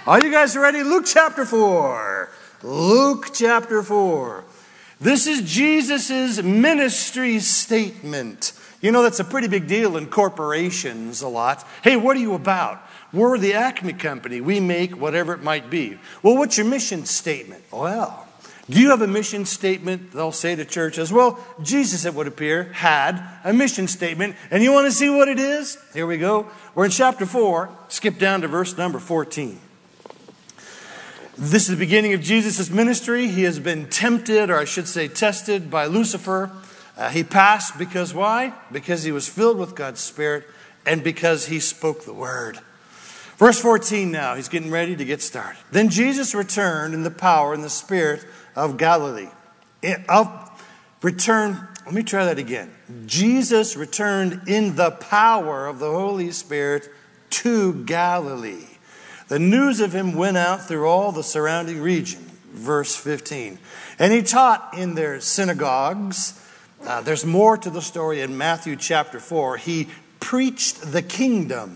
Are you guys ready? Luke chapter 4. Luke chapter 4. This is Jesus' ministry statement. You know, that's a pretty big deal in corporations a lot. Hey, what are you about? We're the Acme Company. We make whatever it might be. Well, what's your mission statement? Well, do you have a mission statement? They'll say to churches. Well, Jesus, it would appear, had a mission statement. And you want to see what it is? Here we go. We're in chapter 4. Skip down to verse number 14. This is the beginning of Jesus' ministry. He has been tempted, or I should say tested, by Lucifer. He passed because why? Because he was filled with God's Spirit and because he spoke the word. Verse 14 now, he's getting ready to get started. Then Jesus returned in the power and the Spirit of Galilee. Let me try that again. Jesus returned in the power of the Holy Spirit to Galilee. The news of him went out through all the surrounding region. Verse 15. And he taught in their synagogues. There's more to the story in Matthew chapter 4. He preached the kingdom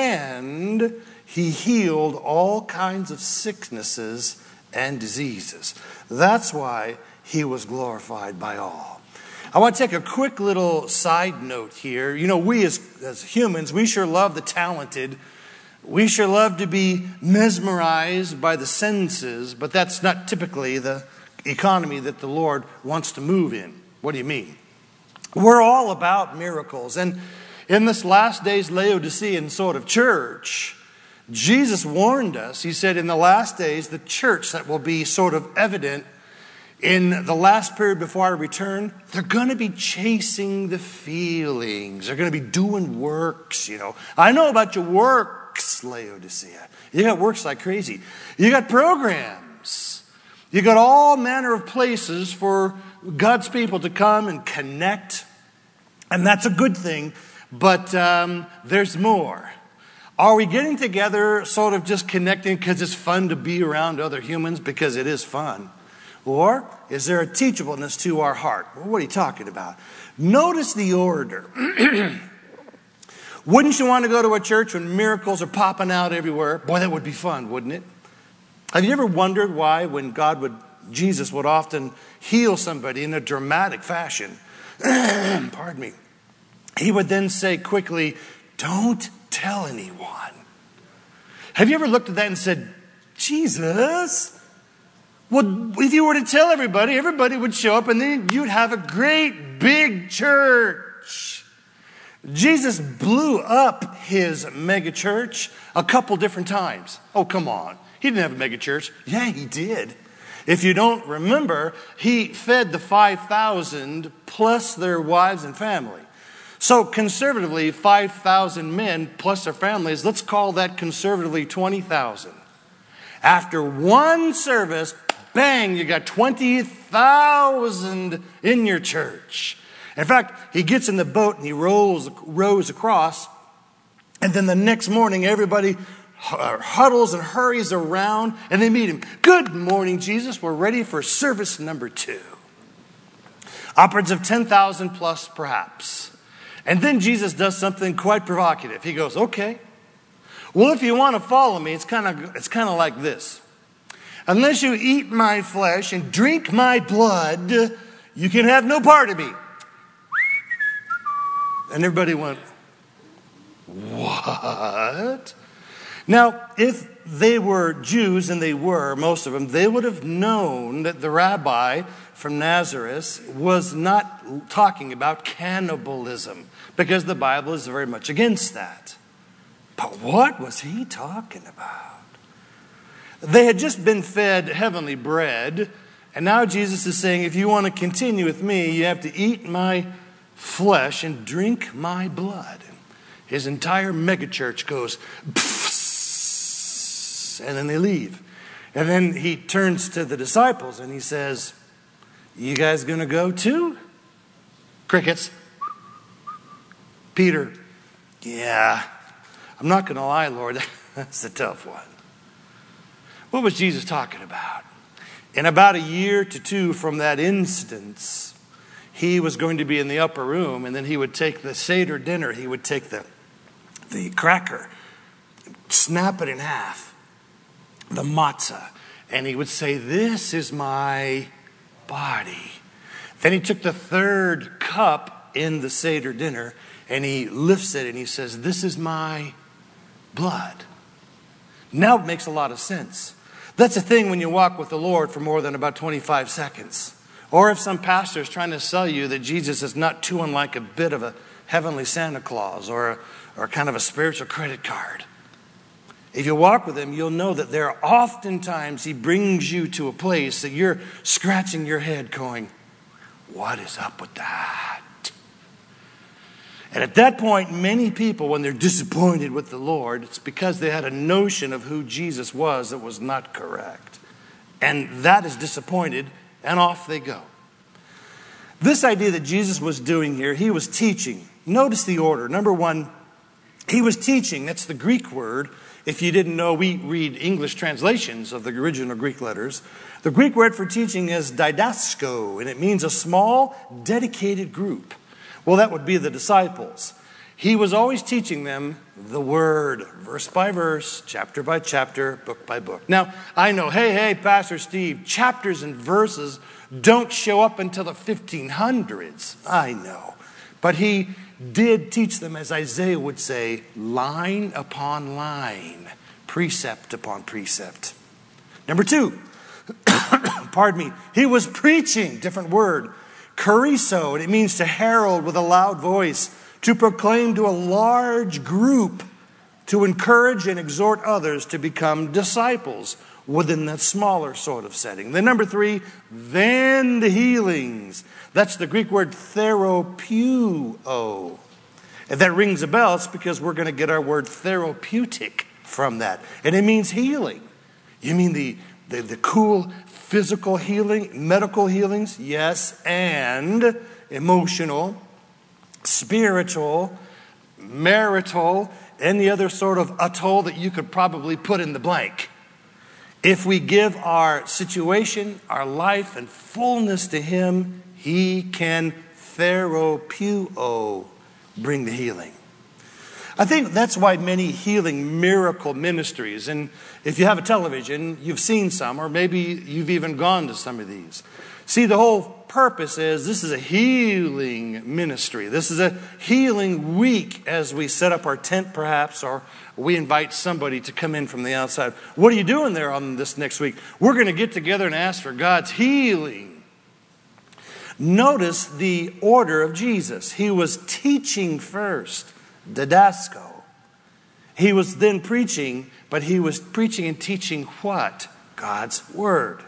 and he healed all kinds of sicknesses and diseases. That's why he was glorified by all. I want to take a quick little side note here. You know, we as humans, we sure love the talented. We sure love to be mesmerized by the senses, but that's not typically the economy that the Lord wants to move in. What do you mean? We're all about miracles. And in this last days Laodicean sort of church, Jesus warned us. He said in the last days, the church that will be sort of evident in the last period before I return, they're going to be chasing the feelings. They're going to be doing works, you know. I know about your works, Laodicea. You got works like crazy. You got programs. You got all manner of places for God's people to come and connect. And that's a good thing. But there's more. Are we getting together sort of just connecting because it's fun to be around other humans because it is fun? Or is there a teachableness to our heart? Well, what are you talking about? Notice the order. Wouldn't you want to go to a church when miracles are popping out everywhere? Boy, that would be fun, wouldn't it? Have you ever wondered why when Jesus would often heal somebody in a dramatic fashion, pardon me, he would then say quickly, don't tell anyone. Have you ever looked at that and said, Jesus? Well, if you were to tell everybody would show up and then you'd have a great big church. Jesus blew up his mega church a couple different times. Oh, come on. He didn't have a mega church. Yeah, he did. If you don't remember, he fed the 5,000 plus their wives and family. So conservatively, 5,000 men plus their families, let's call that conservatively 20,000. After one service, bang, you got 20,000 in your church. In fact, he gets in the boat and he rows across. And then the next morning, everybody huddles and hurries around and they meet him. Good morning, Jesus. We're ready for service number 2. Upwards of 10,000 plus, perhaps. And then Jesus does something quite provocative. He goes, okay, well, if you want to follow me, it's kind of like this. Unless you eat my flesh and drink my blood, you can have no part of me. And everybody went, what? Now, if they were Jews, and they were, most of them, they would have known that the rabbi from Nazareth was not talking about cannibalism, because the Bible is very much against that. But what was he talking about? They had just been fed heavenly bread, and now Jesus is saying, if you want to continue with me, you have to eat my flesh and drink my blood. His entire megachurch goes, pfft, and then they leave. And then he turns to the disciples and he says, you guys going to go too? Crickets. Peter, yeah, I'm not going to lie, Lord, that's a tough one. What was Jesus talking about? In about a year to 2 from that instance, he was going to be in the upper room, and then he would take the Seder dinner, he would take the cracker, snap it in half, the matzah. And he would say, this is my body. Then he took the third cup in the Seder dinner and he lifts it and he says, this is my blood. Now it makes a lot of sense. That's the thing when you walk with the Lord for more than about 25 seconds. Or if some pastor is trying to sell you that Jesus is not too unlike a bit of a heavenly Santa Claus or kind of a spiritual credit card. If you walk with him, you'll know that there are oftentimes he brings you to a place that you're scratching your head going, what is up with that? And at that point, many people, when they're disappointed with the Lord, it's because they had a notion of who Jesus was that was not correct. And that is disappointed, and off they go. This idea that Jesus was doing here, he was teaching. Notice the order. Number one, he was teaching. That's the Greek word. If you didn't know, we read English translations of the original Greek letters. The Greek word for teaching is didasko, and it means a small, dedicated group. Well, that would be the disciples. He was always teaching them the word, verse by verse, chapter by chapter, book by book. Now, I know, hey, Pastor Steve, chapters and verses don't show up until the 1500s. I know. But he did teach them, as Isaiah would say, line upon line, precept upon precept. Number two, pardon me, he was preaching, different word, Chorizo, and it means to herald with a loud voice, to proclaim to a large group, to encourage and exhort others to become disciples within that smaller sort of setting. Then number three, then the healings. That's the Greek word therapeuo. If that rings a bell, it's because we're going to get our word therapeutic from that. And it means healing. You mean the cool physical healing, medical healings? Yes, and emotional, spiritual, marital, any other sort of atoll that you could probably put in the blank. If we give our situation, our life, and fullness to him, he can therapeuo, bring the healing. I think that's why many healing miracle ministries, and if you have a television, you've seen some, or maybe you've even gone to some of these. See, the whole purpose is this is a healing ministry. This is a healing week as we set up our tent perhaps, or we invite somebody to come in from the outside. What are you doing there on this next week? We're going to get together and ask for God's healing. Notice the order of Jesus. He was teaching first, didasko. He was then preaching, but he was preaching and teaching what? God's word.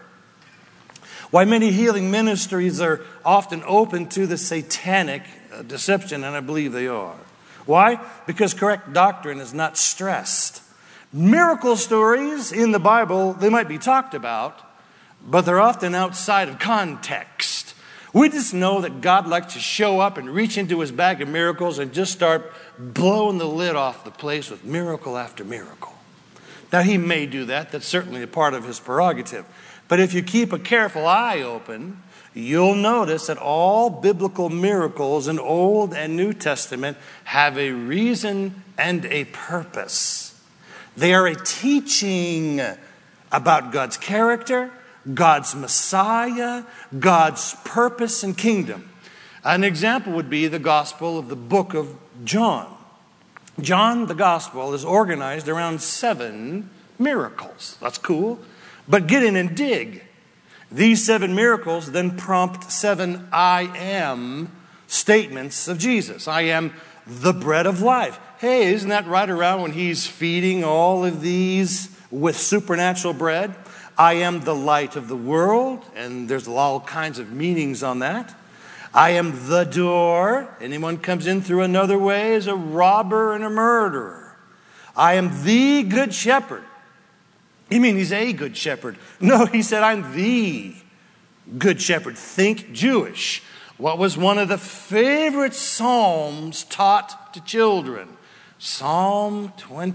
Why many healing ministries are often open to the satanic deception, and I believe they are. Why? Because correct doctrine is not stressed. Miracle stories in the Bible, they might be talked about, but they're often outside of context. We just know that God likes to show up and reach into his bag of miracles and just start blowing the lid off the place with miracle after miracle. Now, he may do that. That's certainly a part of his prerogative. But if you keep a careful eye open, you'll notice that all biblical miracles in Old and New Testament have a reason and a purpose. They are a teaching about God's character, God's Messiah, God's purpose and kingdom. An example would be the gospel of the book of John. John, the gospel, is organized around 7 miracles. That's cool. But get in and dig. These 7 miracles then prompt 7 I am statements of Jesus. I am the bread of life. Hey, isn't that right around when he's feeding all of these with supernatural bread? I am the light of the world, and there's all kinds of meanings on that. I am the door. Anyone comes in through another way is a robber and a murderer. I am the good shepherd. You mean he's a good shepherd? No, he said, I'm the good shepherd. Think Jewish. What was one of the favorite psalms taught to children? Psalm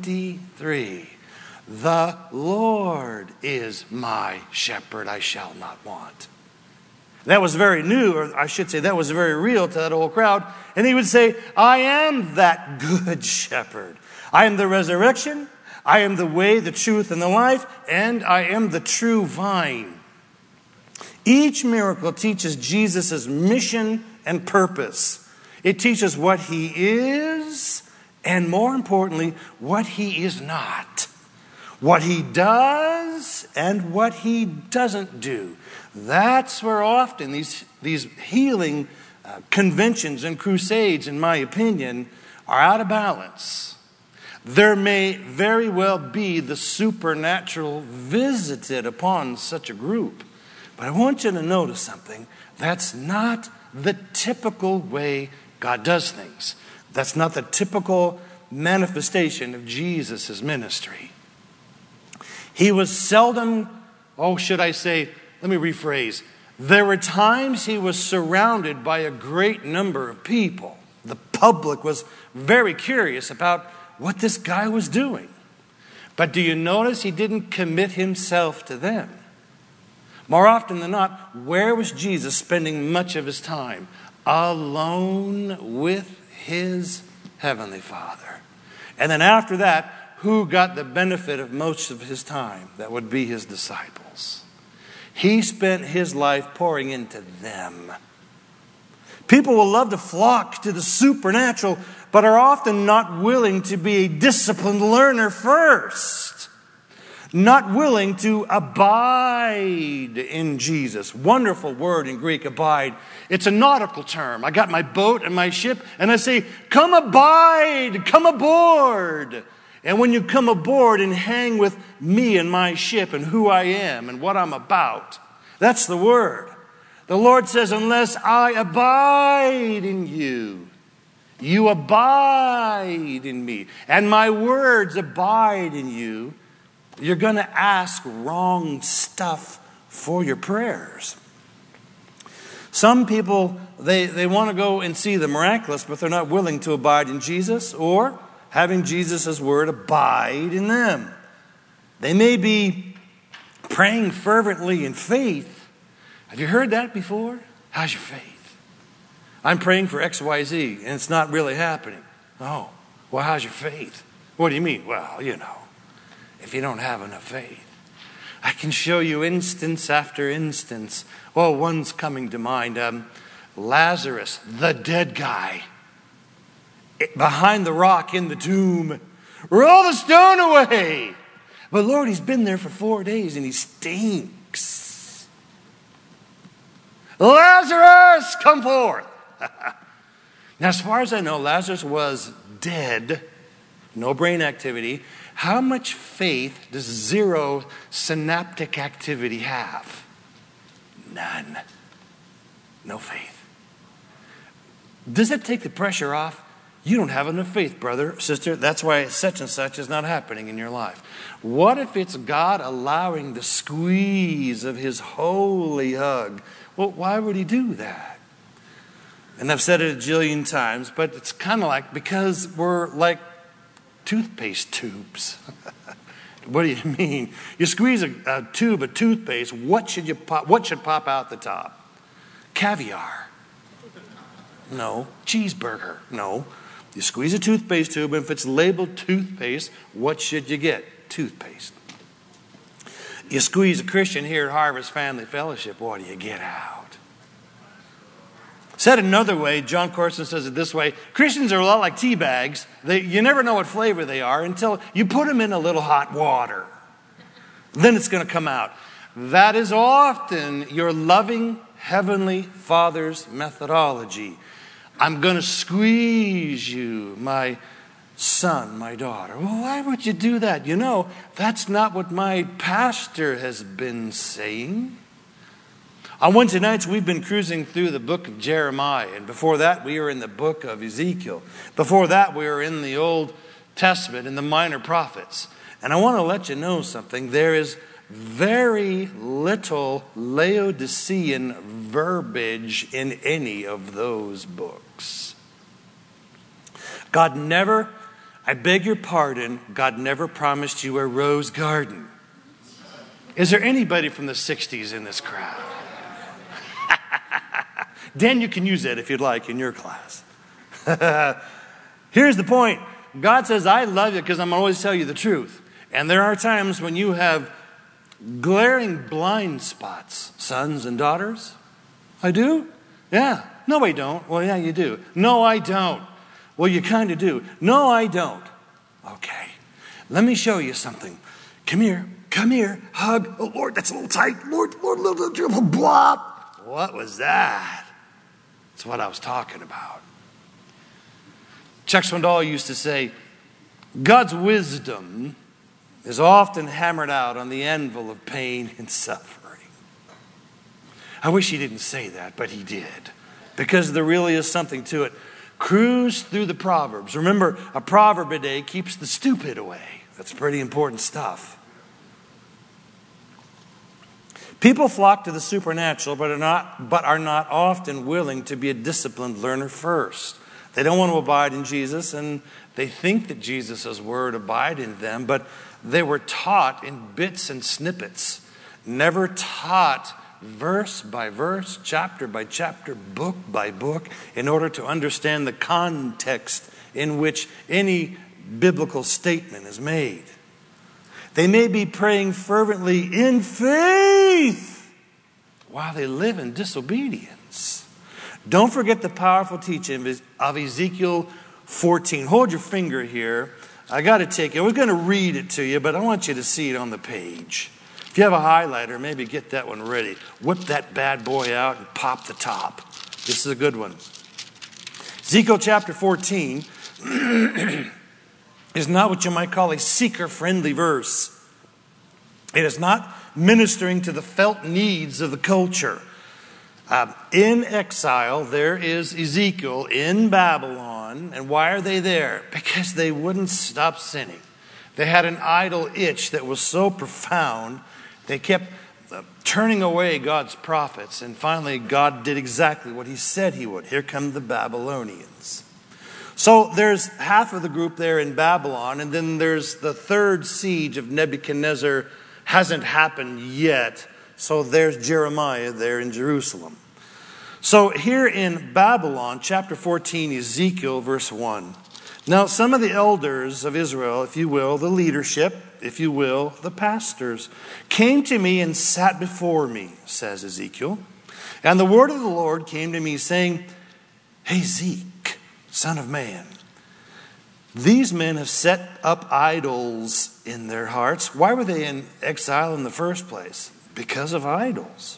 23. The Lord is my shepherd, I shall not want. That was very new, or I should say that was very real to that old crowd. And he would say, I am that good shepherd. I am the resurrection. I am the way, the truth, and the life, and I am the true vine. Each miracle teaches Jesus' mission and purpose. It teaches what he is, and more importantly, what he is not. What he does and what he doesn't do. That's where often these healing conventions and crusades, in my opinion, are out of balance. There may very well be the supernatural visited upon such a group. But I want you to notice something. That's not the typical way God does things. That's not the typical manifestation of Jesus' ministry. He was seldom, let me rephrase. There were times he was surrounded by a great number of people. The public was very curious about what this guy was doing. But do you notice he didn't commit himself to them? More often than not, where was Jesus spending much of his time? Alone with his heavenly Father. And then after that, who got the benefit of most of his time? That would be his disciples. He spent his life pouring into them. People will love to flock to the supernatural, but are often not willing to be a disciplined learner first. Not willing to abide in Jesus. Wonderful word in Greek, abide. It's a nautical term. I got my boat and my ship, and I say, come abide, come aboard. And when you come aboard and hang with me and my ship and who I am and what I'm about, that's the word. The Lord says, unless I abide in you, you abide in me, and my words abide in you, you're going to ask wrong stuff for your prayers. Some people, they want to go and see the miraculous, but they're not willing to abide in Jesus or having Jesus' word abide in them. They may be praying fervently in faith. Have you heard that before? How's your faith? I'm praying for XYZ, and it's not really happening. Oh, well, how's your faith? What do you mean? Well, if you don't have enough faith. I can show you instance after instance. Well, one's coming to mind. Lazarus, the dead guy, behind the rock in the tomb. Roll the stone away. But Lord, he's been there for 4 days and he stinks. Lazarus, come forth. Now, as far as I know, Lazarus was dead, no brain activity. How much faith does zero synaptic activity have? None. No faith. Does it take the pressure off? You don't have enough faith, brother, sister. That's why such and such is not happening in your life. What if it's God allowing the squeeze of his holy hug? Well, why would he do that? And I've said it a jillion times, but it's kind of like because we're like toothpaste tubes. What do you mean? You squeeze a tube of toothpaste, what should pop out the top? Caviar. No. Cheeseburger. No. You squeeze a toothpaste tube, and if it's labeled toothpaste, what should you get? Toothpaste. You squeeze a Christian here at Harvest Family Fellowship, what do you get out? Said another way, John Corson says it this way, Christians are a lot like tea bags. You never know what flavor they are until you put them in a little hot water. Then it's going to come out. That is often your loving Heavenly Father's methodology. I'm going to squeeze you, my son, my daughter. Well, why would you do that? That's not what my pastor has been saying. On Wednesday nights, we've been cruising through the book of Jeremiah. And before that, we were in the book of Ezekiel. Before that, we were in the Old Testament, in the minor prophets. And I want to let you know something. There is very little Laodicean verbiage in any of those books. God never, I beg your pardon, God never promised you a rose garden. Is there anybody from the 60s in this crowd? Dan, you can use that if you'd like in your class. Here's the point. God says, I love you because I'm going to always tell you the truth. And there are times when you have glaring blind spots, sons and daughters. I do? Yeah. No, I don't. Well, yeah, you do. No, I don't. Well, you kind of do. No, I don't. Okay. Let me show you something. Come here. Come here. Hug. Oh, Lord, that's a little tight. Lord, little blah. What was that? That's what I was talking about. Chuck Swindoll used to say, God's wisdom is often hammered out on the anvil of pain and suffering. I wish he didn't say that, but he did. Because there really is something to it. Cruise through the Proverbs. Remember, a proverb a day keeps the stupid away. That's pretty important stuff. People flock to the supernatural, but are not often willing to be a disciplined learner first. They don't want to abide in Jesus, and they think that Jesus' word abide in them, but they were taught in bits and snippets, never taught verse by verse, chapter by chapter, book by book, in order to understand the context in which any biblical statement is made. They may be praying fervently in faith while they live in disobedience. Don't forget the powerful teaching of Ezekiel 14. Hold your finger here. I got to take it. I was going to read it to you, but I want you to see it on the page. If you have a highlighter, maybe get that one ready. Whip that bad boy out and pop the top. This is a good one. Ezekiel chapter 14 is not what you might call a seeker-friendly verse. It is not ministering to the felt needs of the culture. In exile, there is Ezekiel in Babylon. And why are they there? Because they wouldn't stop sinning. They had an idol itch that was so profound, they kept turning away God's prophets. And finally, God did exactly what he said he would. Here come the Babylonians. So there's half of the group there in Babylon. And then there's the third siege of Nebuchadnezzar. Hasn't happened yet. So there's Jeremiah there in Jerusalem. So here in Babylon, chapter 14, Ezekiel, verse 1. Now some of the elders of Israel, if you will, the leadership, if you will, the pastors, came to me and sat before me, says Ezekiel. And the word of the Lord came to me saying, Hey, Zeke, son of man, these men have set up idols in their hearts. Why were they in exile in the first place? Because of idols.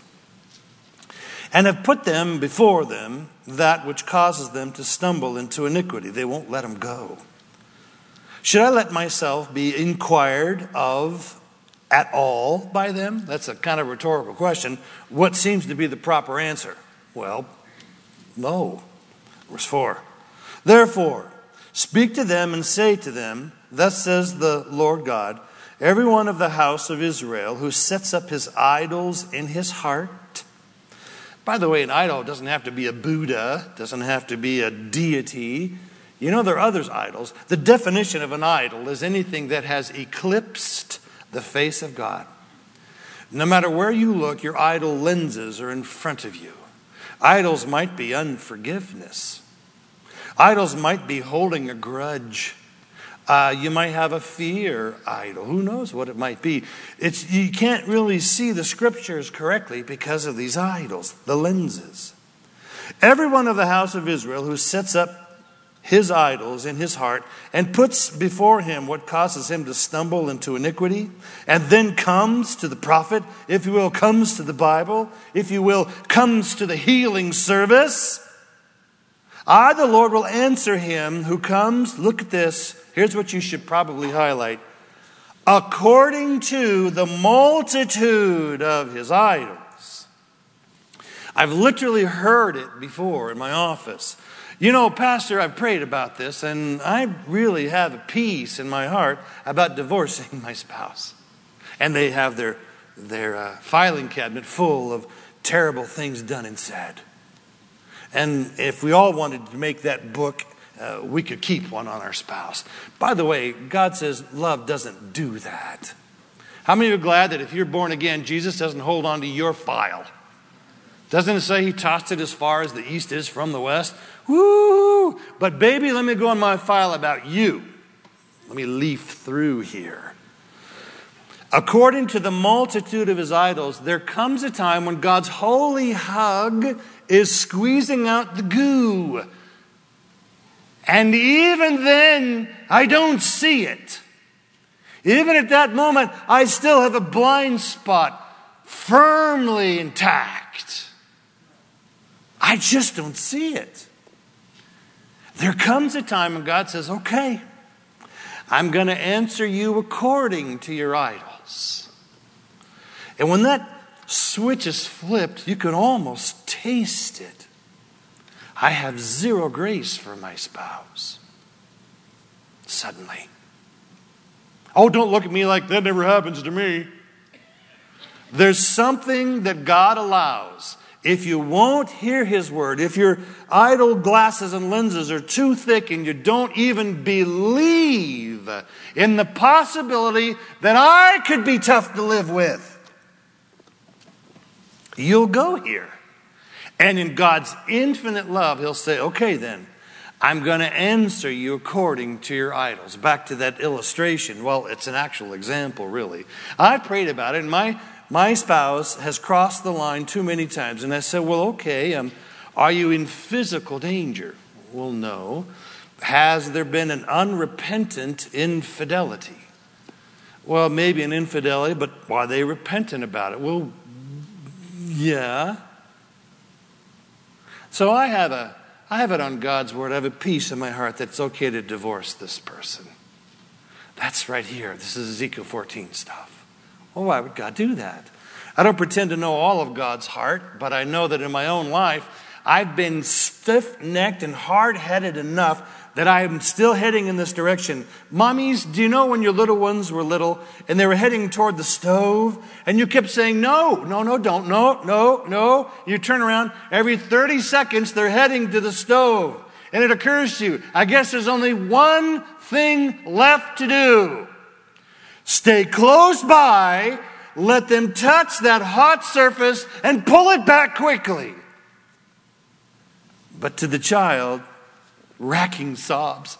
And have put them before them that which causes them to stumble into iniquity. They won't let them go. Should I let myself be inquired of at all by them? That's a kind of rhetorical question. What seems to be the proper answer? Well, no. Verse 4. Therefore, speak to them and say to them, Thus says the Lord God, every one of the house of Israel who sets up his idols in his heart. By the way, an idol doesn't have to be a Buddha, doesn't have to be a deity. You know, there are other idols. The definition of an idol is anything that has eclipsed the face of God. No matter where you look, your idol lenses are in front of you. Idols might be unforgiveness. Idols might be holding a grudge. You might have a fear idol. Who knows what it might be? You can't really see the scriptures correctly because of these idols, the lenses. Every one of the house of Israel who sets up his idols in his heart and puts before him what causes him to stumble into iniquity, and then comes to the prophet, if you will, comes to the Bible, if you will, comes to the healing service, I, the Lord, will answer him who comes, look at this, here's what you should probably highlight, according to the multitude of his idols. I've literally heard it before in my office. You know, Pastor, I've prayed about this, and I really have a peace in my heart about divorcing my spouse. And they have their filing cabinet full of terrible things done and said. And if we all wanted to make that book, we could keep one on our spouse. By the way, God says love doesn't do that. How many are glad that if you're born again, Jesus doesn't hold on to your file? Doesn't it say he tossed it as far as the east is from the west? Woo! But baby, let me go on my file about you. Let me leaf through here. According to the multitude of his idols, there comes a time when God's holy hug is squeezing out the goo. And even then, I don't see it. Even at that moment, I still have a blind spot firmly intact. I just don't see it. There comes a time when God says, okay, I'm going to answer you according to your idols. And when that switch is flipped, you can almost taste it. I have zero grace for my spouse. Suddenly. Oh, don't look at me like that never happens to me. There's something that God allows. If you won't hear his word, if your idol glasses and lenses are too thick and you don't even believe in the possibility that I could be tough to live with, you'll go here. And in God's infinite love, he'll say, okay then, I'm going to answer you according to your idols. Back to that illustration. Well, it's an actual example, really. I've prayed about it, and my spouse has crossed the line too many times. And I said, well, okay, are you in physical danger? Well, no. Has there been an unrepentant infidelity? Well, maybe an infidelity, but are they repentant about it? Well, yeah. So I have it on God's word. I have a peace in my heart that it's okay to divorce this person. That's right here. This is Ezekiel 14 stuff. Well, why would God do that? I don't pretend to know all of God's heart, but I know that in my own life, I've been stiff-necked and hard-headed enough that I'm still heading in this direction. Mommies, do you know when your little ones were little and they were heading toward the stove and you kept saying, no, don't, no. You turn around, every 30 seconds they're heading to the stove. And it occurs to you, I guess there's only one thing left to do. Stay close by, let them touch that hot surface and pull it back quickly. But to the child, racking sobs,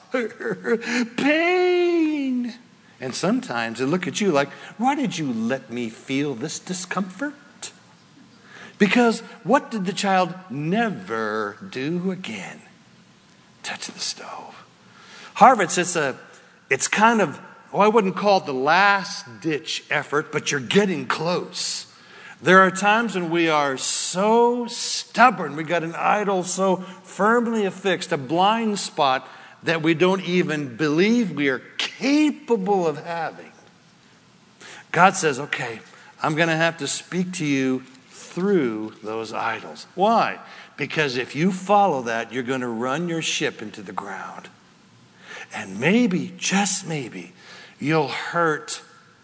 pain. And sometimes they look at you like, why did you let me feel this discomfort? Because what did the child never do again? Touch the stove. Harvard says it's kind of, I wouldn't call it the last ditch effort, but you're getting close. There are times when we are so stubborn, we got an idol so firmly affixed, a blind spot that we don't even believe we are capable of having. God says, okay, I'm going to have to speak to you through those idols. Why? Because if you follow that, you're going to run your ship into the ground. And maybe, just maybe, you'll hurt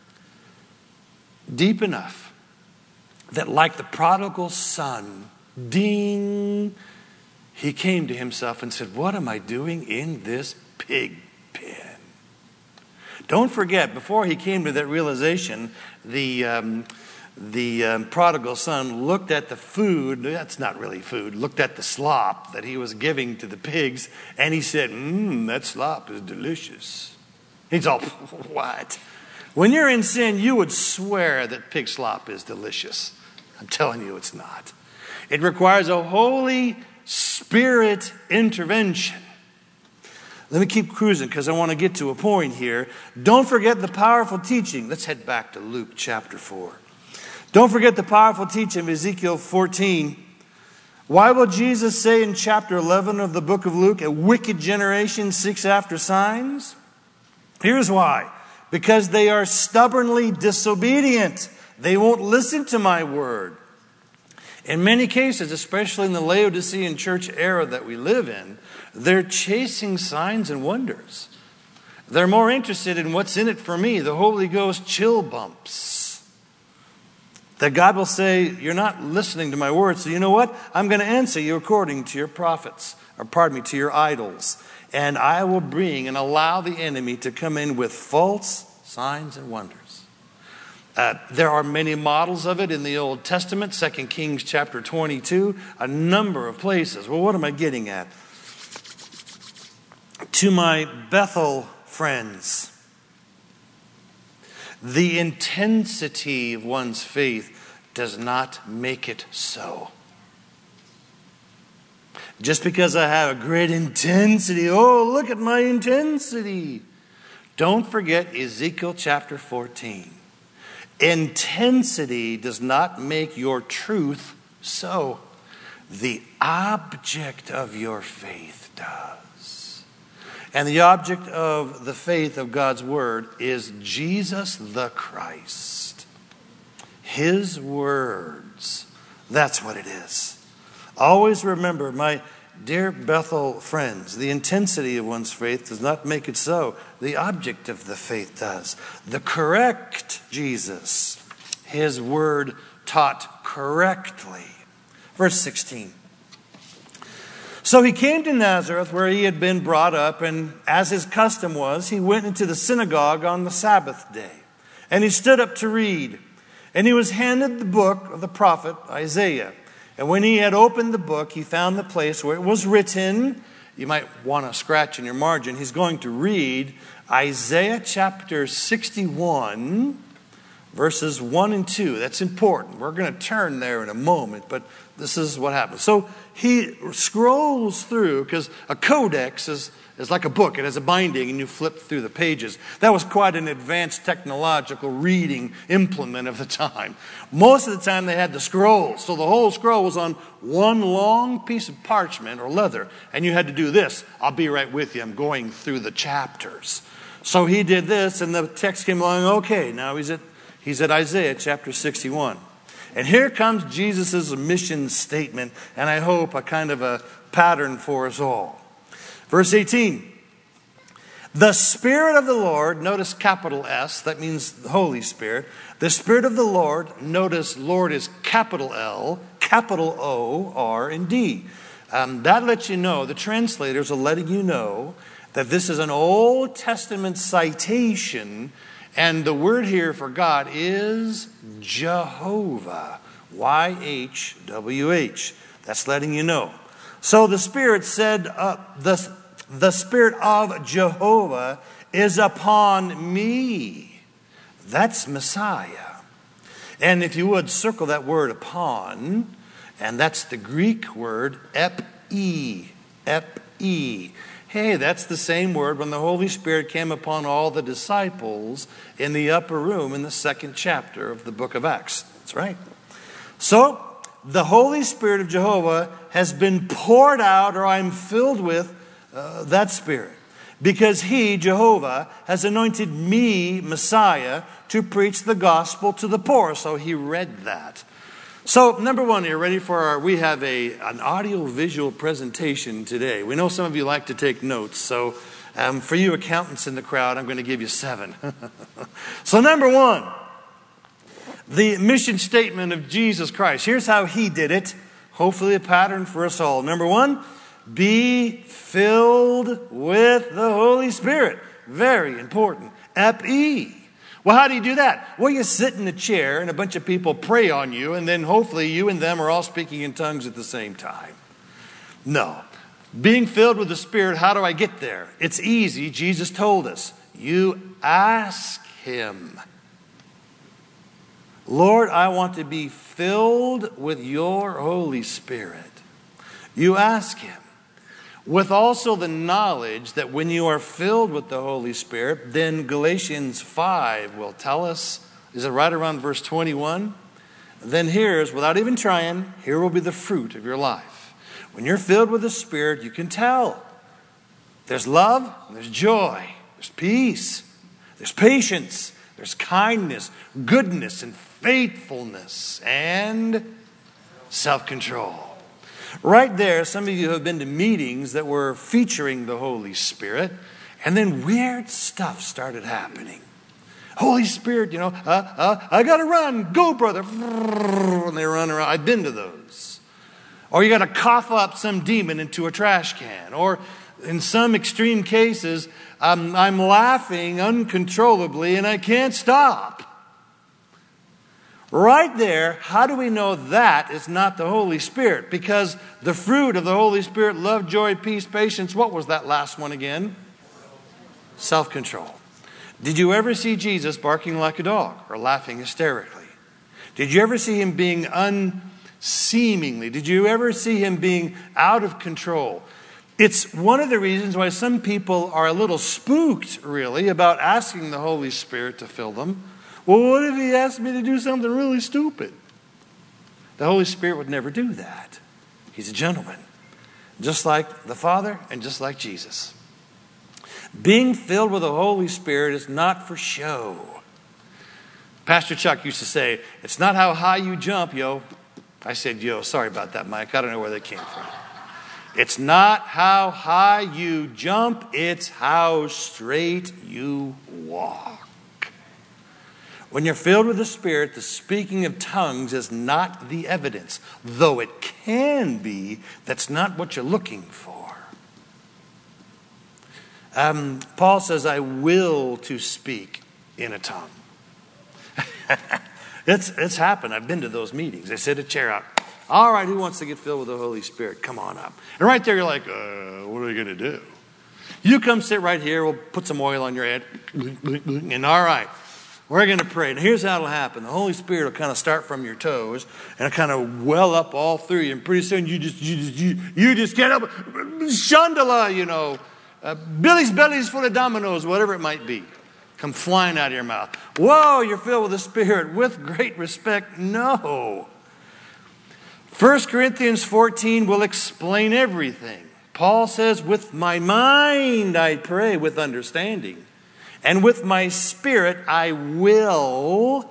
deep enough that like the prodigal son, ding, he came to himself and said, what am I doing in this pig pen? Don't forget, before he came to that realization, the prodigal son looked at the food, that's not really food, looked at the slop that he was giving to the pigs, and he said, that slop is delicious. He's all, what? When you're in sin, you would swear that pig slop is delicious. I'm telling you it's not. It requires a Holy Spirit intervention. Let me keep cruising because I want to get to a point here. Don't forget the powerful teaching. Let's head back to Luke chapter 4. Don't forget the powerful teaching of Ezekiel 14. Why will Jesus say in chapter 11 of the book of Luke, a wicked generation seeks after signs? Here's why. Because they are stubbornly disobedient. They won't listen to my word. In many cases, especially in the Laodicean church era that we live in, they're chasing signs and wonders. They're more interested in what's in it for me, the Holy Ghost chill bumps. That God will say, you're not listening to my word, so you know what? I'm going to answer you according to your prophets, to your idols. And I will bring and allow the enemy to come in with false signs and wonders. There are many models of it in the Old Testament, 2 Kings chapter 22, a number of places. Well, what am I getting at? To my Bethel friends, The intensity of one's faith does not make it so. Just because I have a great intensity, oh, look at my intensity. Don't forget Ezekiel chapter 14. Intensity does not make your truth so. The object of your faith does. And the object of the faith of God's word is Jesus the Christ. His words. That's what it is. Always remember, my dear Bethel friends, the intensity of one's faith does not make it so. The object of the faith does. The correct Jesus, his word taught correctly. Verse 16. So he came to Nazareth where he had been brought up, and as his custom was, he went into the synagogue on the Sabbath day. And he stood up to read. And he was handed the book of the prophet Isaiah. And when he had opened the book, he found the place where it was written. You might want to scratch in your margin. He's going to read Isaiah chapter 61, verses 1 and 2. That's important. We're going to turn there in a moment, but this is what happens. So he scrolls through, because a codex is like a book. It has a binding, and you flip through the pages. That was quite an advanced technological reading implement of the time. Most of the time they had the scrolls. So the whole scroll was on one long piece of parchment or leather. And you had to do this. I'll be right with you. I'm going through the chapters. So he did this, and the text came along. Okay, now he's at Isaiah chapter 61. And here comes Jesus' mission statement, and I hope a kind of a pattern for us all. Verse 18, the Spirit of the Lord, notice capital S, that means the Holy Spirit. The Spirit of the Lord, notice Lord is capital L, capital O, R, and D. That lets you know, the translators are letting you know that this is an Old Testament citation, and the word here for God is Jehovah, Y-H-W-H. That's letting you know. So the Spirit said, the Spirit of Jehovah is upon me. That's Messiah. And if you would, circle that word upon, and that's the Greek word epi, epi. Hey, that's the same word when the Holy Spirit came upon all the disciples in the upper room in the 2nd chapter of the book of Acts. That's right. So, the Holy Spirit of Jehovah has been poured out, or I'm filled with that Spirit. Because he, Jehovah, has anointed me, Messiah, to preach the gospel to the poor. So he read that. So, number one, you're ready for we have an audio-visual presentation today. We know some of you like to take notes. So, for you accountants in the crowd, I'm going to give you 7. So, number one, the mission statement of Jesus Christ. Here's how he did it. Hopefully a pattern for us all. Number one, be filled with the Holy Spirit. Very important. Epi. Well, how do you do that? Well, you sit in a chair and a bunch of people pray on you, and then hopefully you and them are all speaking in tongues at the same time. No. Being filled with the Spirit, how do I get there? It's easy. Jesus told us. You ask him. Lord, I want to be filled with your Holy Spirit. You ask him. With also the knowledge that when you are filled with the Holy Spirit, then Galatians 5 will tell us, is it right around verse 21? Then here's, without even trying, here will be the fruit of your life. When you're filled with the Spirit, you can tell. There's love, there's joy, there's peace, there's patience, there's kindness, goodness, and faithfulness, and self-control. Right there, some of you have been to meetings that were featuring the Holy Spirit, and then weird stuff started happening. Holy Spirit, I got to run. Go, brother. And they run around. I've been to those. Or you got to cough up some demon into a trash can. Or in some extreme cases, I'm laughing uncontrollably and I can't stop. Right there, how do we know that is not the Holy Spirit? Because the fruit of the Holy Spirit, love, joy, peace, patience, what was that last one again? Self-control. Did you ever see Jesus barking like a dog or laughing hysterically? Did you ever see him being unseemingly? Did you ever see him being out of control? It's one of the reasons why some people are a little spooked, really, about asking the Holy Spirit to fill them. Well, what if he asked me to do something really stupid? The Holy Spirit would never do that. He's a gentleman, just like the Father and just like Jesus. Being filled with the Holy Spirit is not for show. Pastor Chuck used to say, it's not how high you jump, yo. I said, yo, sorry about that, Mike. I don't know where that came from. It's not how high you jump, it's how straight you walk. When you're filled with the Spirit, the speaking of tongues is not the evidence, though it can be. That's not what you're looking for. Paul says, I will to speak in a tongue. It's happened. I've been to those meetings. They sit a chair out. All right, who wants to get filled with the Holy Spirit? Come on up. And right there, you're like, what are we going to do? You come sit right here. We'll put some oil on your head. And all right, we're going to pray. And here's how it'll happen. The Holy Spirit will kind of start from your toes and kind of well up all through you. And pretty soon you just get up. Shandala, Billy's belly's full of dominoes, whatever it might be. Come flying out of your mouth. Whoa, you're filled with the Spirit. With great respect, no. 1 Corinthians 14 will explain everything. Paul says, with my mind I pray with understanding. And with my spirit I will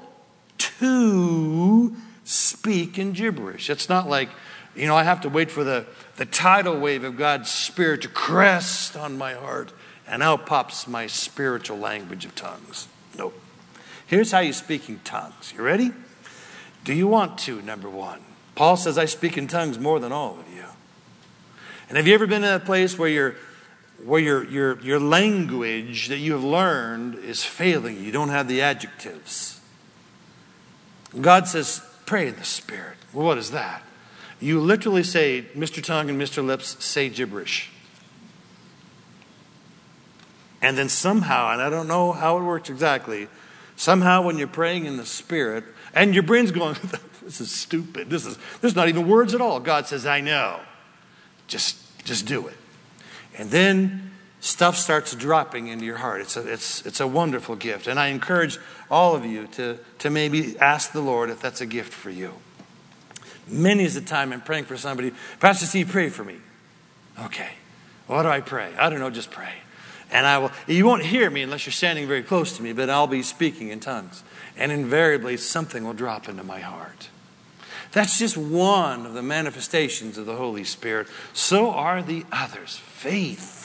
to speak in gibberish. It's not like, I have to wait for the tidal wave of God's Spirit to crest on my heart. And out pops my spiritual language of tongues. Nope. Here's how you speak in tongues. You ready? Do you want to, number one? Paul says, I speak in tongues more than all of you. And have you ever been in a place where your language that you have learned is failing you? You don't have the adjectives. God says, pray in the Spirit. Well, what is that? You literally say, Mr. Tongue and Mr. Lips, say gibberish. And then somehow, and I don't know how it works exactly, somehow when you're praying in the Spirit, and your brain's going, this is stupid. There's not even words at all. God says, I know. Just do it. And then stuff starts dropping into your heart. It's a wonderful gift. And I encourage all of you to maybe ask the Lord if that's a gift for you. Many is the time I'm praying for somebody. Pastor Steve, pray for me. Okay. What do I pray? I don't know, just pray. And you won't hear me unless you're standing very close to me, but I'll be speaking in tongues. And invariably something will drop into my heart. That's just one of the manifestations of the Holy Spirit. So are the others. Faith.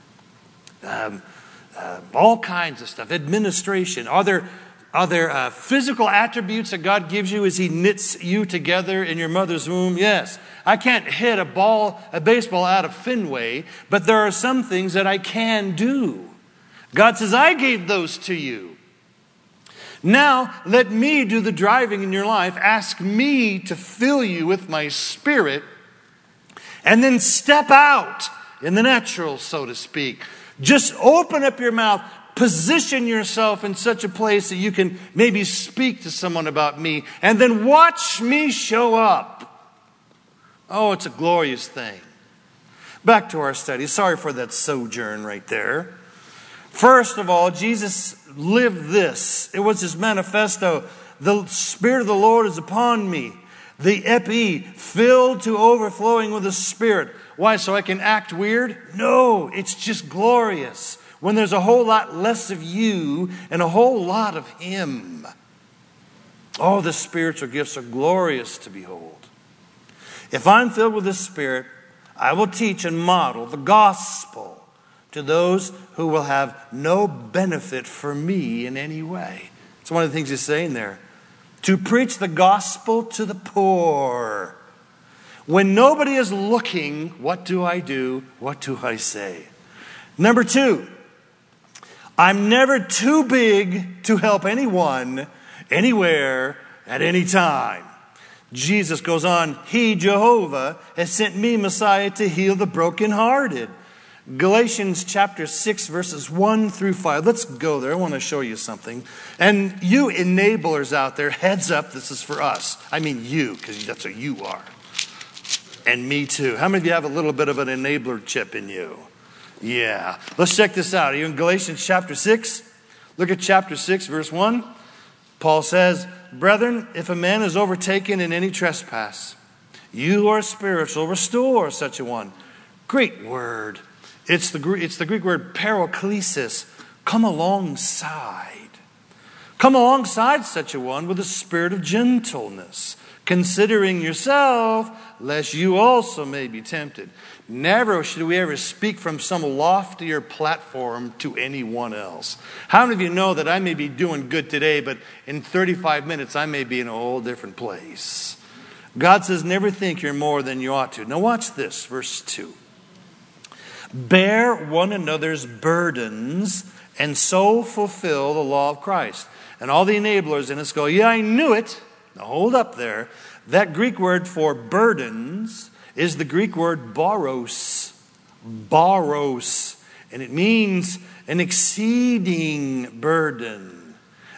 All kinds of stuff. Administration. Are there physical attributes that God gives you as He knits you together in your mother's womb? Yes. I can't hit a baseball out of Fenway, but there are some things that I can do. God says, I gave those to you. Now, let me do the driving in your life. Ask me to fill you with my Spirit, and then step out in the natural, so to speak. Just open up your mouth. Position yourself in such a place that you can maybe speak to someone about me, and then watch me show up. Oh, it's a glorious thing. Back to our study. Sorry for that sojourn right there. First of all, Jesus lived this. It was His manifesto. The Spirit of the Lord is upon me. The epi, filled to overflowing with the Spirit. Why, so I can act weird? No, it's just glorious. When there's a whole lot less of you and a whole lot of Him. Oh, the spiritual gifts are glorious to behold. If I'm filled with the Spirit, I will teach and model the gospel to those who will have no benefit for me in any way. It's one of the things He's saying there. To preach the gospel to the poor. When nobody is looking, what do I do? What do I say? Number 2, I'm never too big to help anyone, anywhere, at any time. Jesus goes on, He, Jehovah, has sent me, Messiah, to heal the brokenhearted. Galatians chapter 6, verses 1 through 5. Let's go there. I want to show you something. And you enablers out there, heads up, this is for us. I mean you, because that's what you are. And me too. How many of you have a little bit of an enabler chip in you? Yeah. Let's check this out. Are you in Galatians chapter 6? Look at chapter 6, verse 1. Paul says, "Brethren, if a man is overtaken in any trespass, you who are spiritual, restore such a one." Great word. It's the Greek word paraklesis. Come alongside. Come alongside such a one with a spirit of gentleness, considering yourself, lest you also may be tempted. Never should we ever speak from some loftier platform to anyone else. How many of you know that I may be doing good today, but in 35 minutes I may be in a whole different place? God says, never think you're more than you ought to. Now watch this, verse 2. Bear one another's burdens and so fulfill the law of Christ. And all the enablers in us go, yeah, I knew it. Now hold up there. That Greek word for burdens is the Greek word baros. Baros. And it means an exceeding burden.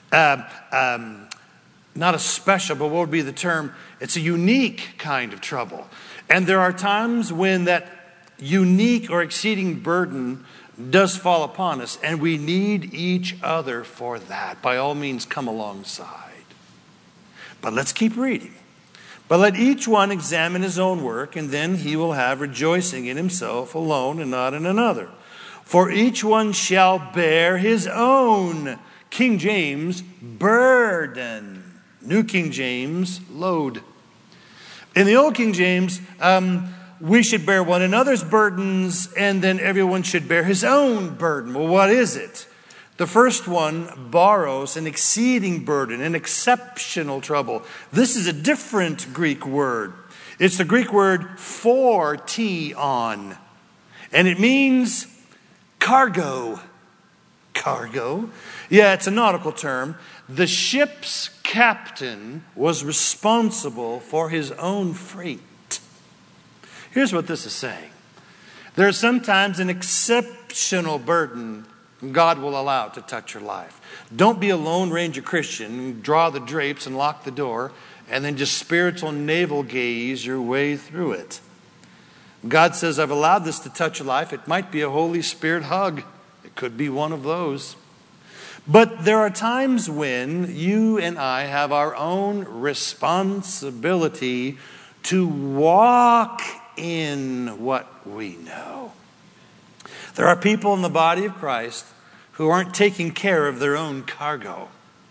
Not a special, but what would be the term? It's a unique kind of trouble. And there are times when that unique or exceeding burden does fall upon us, and we need each other for that. By all means, come alongside. But let's keep reading. But let each one examine his own work, and then he will have rejoicing in himself alone and not in another. For each one shall bear his own, King James, burden. New King James, load. In the Old King James, we should bear one another's burdens, and then everyone should bear his own burden. Well, what is it? The first one borrows an exceeding burden, an exceptional trouble. This is a different Greek word. It's the Greek word phortion, and it means cargo. Cargo? Yeah, it's a nautical term. The ship's captain was responsible for his own freight. Here's what this is saying. There's sometimes an exceptional burden God will allow to touch your life. Don't be a Lone Ranger Christian, draw the drapes and lock the door, and then just spiritual navel gaze your way through it. God says, I've allowed this to touch your life. It might be a Holy Spirit hug. It could be one of those. But there are times when you and I have our own responsibility to walk in what we know. There are people in the body of Christ who aren't taking care of their own cargo.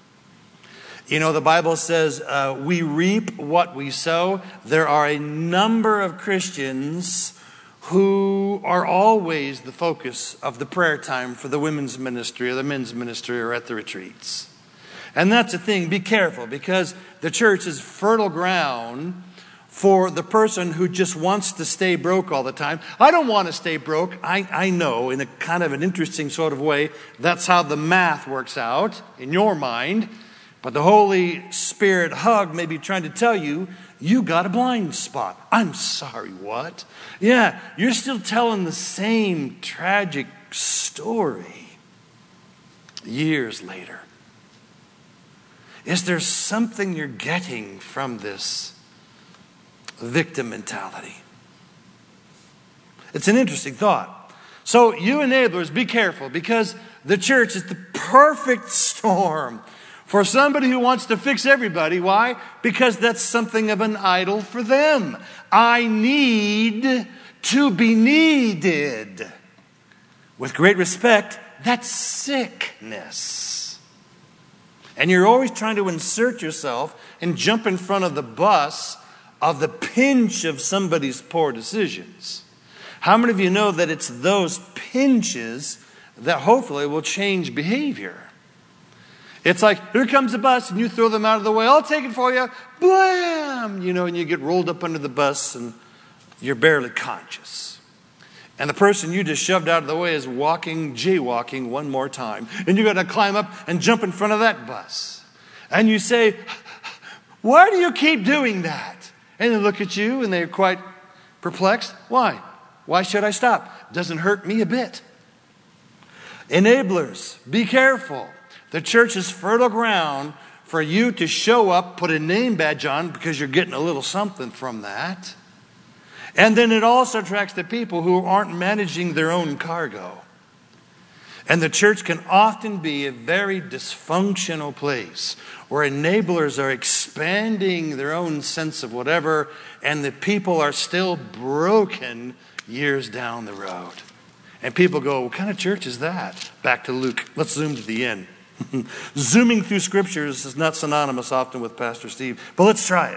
You know, the Bible says we reap what we sow. There are a number of Christians who are always the focus of the prayer time for the women's ministry or the men's ministry or at the retreats. And that's the thing. Be careful, because the church is fertile ground for the person who just wants to stay broke all the time. I don't want to stay broke. I know, in a kind of an interesting sort of way, that's how the math works out in your mind. But the Holy Spirit hug may be trying to tell you, you got a blind spot. I'm sorry, what? Yeah, you're still telling the same tragic story years later. Is there something you're getting from this victim mentality? It's an interesting thought. So you enablers, be careful, because the church is the perfect storm for somebody who wants to fix everybody. Why? Because that's something of an idol for them. I need to be needed. With great respect, that's sickness. And you're always trying to insert yourself and jump in front of the bus of the pinch of somebody's poor decisions. How many of you know that it's those pinches that hopefully will change behavior? It's like, here comes the bus, and you throw them out of the way. I'll take it for you. Blam! You know, and you get rolled up under the bus, and you're barely conscious. And the person you just shoved out of the way is jaywalking one more time. And you're going to climb up and jump in front of that bus. And you say, why do you keep doing that? And they look at you, and they're quite perplexed. Why? Why should I stop? Doesn't hurt me a bit. Enablers, be careful. The church is fertile ground for you to show up, put a name badge on because you're getting a little something from that. And then it also attracts the people who aren't managing their own cargo. And the church can often be a very dysfunctional place where enablers are expanding their own sense of whatever, and the people are still broken years down the road. And people go, what kind of church is that? Back to Luke. Let's zoom to the end. Zooming through scriptures is not synonymous often with Pastor Steve, but let's try